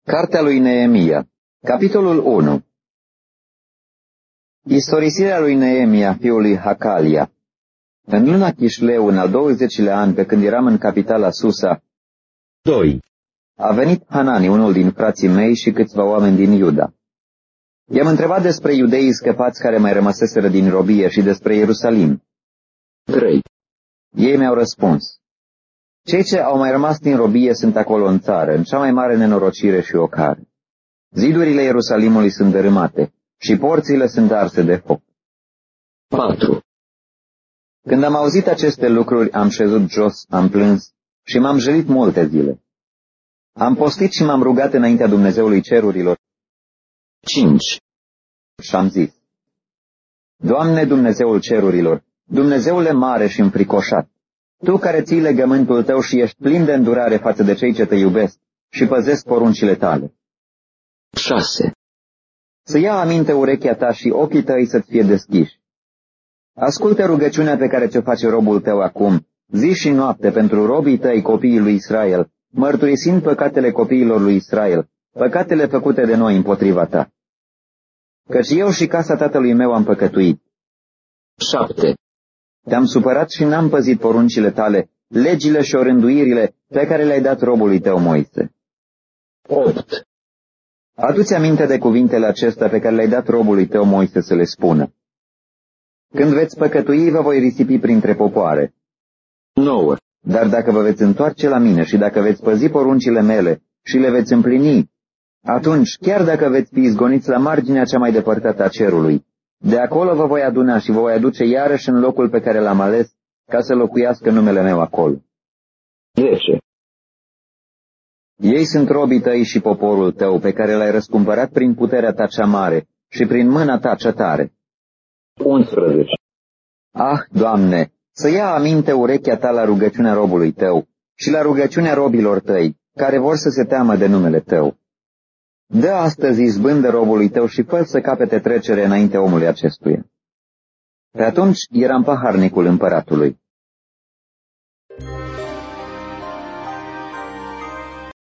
Cartea lui Neemia, capitolul 1. Istorisirea lui Neemia, fiul lui Hakalia. În luna Chișleu, în al 20-lea an, pe când eram în capitala Susa, 2. A venit Hanani, unul din frații mei și câțiva oameni din Iuda. I-am întrebat despre iudeii scăpați care mai rămăseseră din robie și despre Ierusalim. 3. Ei mi-au răspuns: cei ce au mai rămas din robie sunt acolo în țară, în cea mai mare nenorocire și ocare. Zidurile Ierusalimului sunt dărâmate și porțile sunt arse de foc. 4. Când am auzit aceste lucruri, am șezut jos, am plâns și m-am jălit multe zile. Am postit și m-am rugat înaintea Dumnezeului cerurilor. 5. Și am zis: Doamne, Dumnezeul cerurilor, Dumnezeule mare și înfricoșat, Tu care ții legământul Tău și ești plin de îndurare față de cei ce Te iubesc și păzesc poruncile Tale. 6. Să ia aminte urechea Ta și ochii Tăi să-ți fie deschiși. Ascultă rugăciunea pe care ți-o face robul Tău acum, zi și noapte, pentru robii Tăi, copiii lui Israel, mărturisind păcatele copiilor lui Israel, păcatele făcute de noi împotriva Ta. Căci eu și casa tatălui meu am păcătuit. 7. Te-am supărat și n-am păzit poruncile Tale, legile și orânduirile pe care le-ai dat robului Tău Moise. 8. Adu-ți aminte de cuvintele acestea pe care le-ai dat robului Tău Moise să le spună. Când veți păcătui, vă voi risipi printre popoare. 9. Dar dacă vă veți întoarce la mine și dacă veți păzi poruncile mele și le veți împlini, atunci, chiar dacă veți fi izgoniți la marginea cea mai depărtată a cerului, de acolo vă voi aduna și vă voi aduce iarăși în locul pe care l-am ales, ca să locuiască numele meu acolo. 10. Ei sunt robii Tăi și poporul Tău, pe care l-ai răscumpărat prin puterea Ta cea mare și prin mâna Ta cea tare. 11. Ah, Doamne, să ia aminte urechea Ta la rugăciunea robului Tău și la rugăciunea robilor Tăi, care vor să se teamă de numele Tău. Dă astăzi izbândă robului Tău și fă să capete trecere înainte omului acestuia. Pe atunci eram paharnicul împăratului.